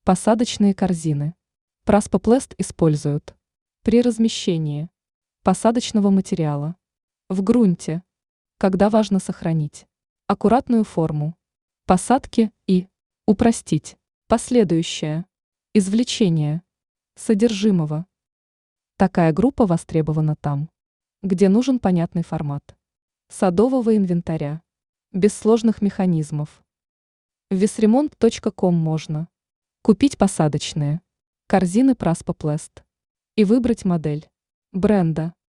Посадочные корзины. Праспоплест используют при размещении посадочного материала в грунте, когда важно сохранить аккуратную форму посадки и упростить последующее извлечение содержимого. Такая группа востребована там, где нужен понятный формат садового инвентаря, без сложных механизмов. В весремонт.ком можно купить посадочные корзины Праспоплест и выбрать модель бренда,